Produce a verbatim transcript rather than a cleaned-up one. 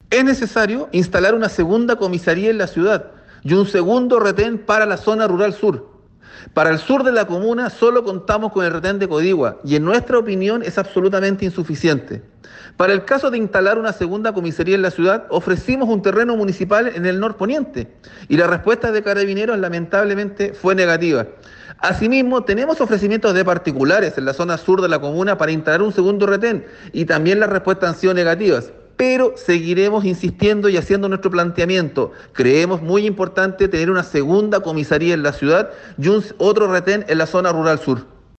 Es necesario instalar una segunda comisaría en la ciudad y un segundo retén para la zona rural sur. Para el sur de la comuna solo contamos con el retén de Codigua y en nuestra opinión es absolutamente insuficiente. Para el caso de instalar una segunda comisaría en la ciudad, ofrecimos un terreno municipal en el norponiente y la respuesta de Carabineros lamentablemente fue negativa. Asimismo, tenemos ofrecimientos de particulares en la zona sur de la comuna para instalar un segundo retén y también las respuestas han sido negativas. Pero seguiremos insistiendo y haciendo nuestro planteamiento. Creemos muy importante tener una segunda comisaría en la ciudad y un otro retén en la zona rural sur.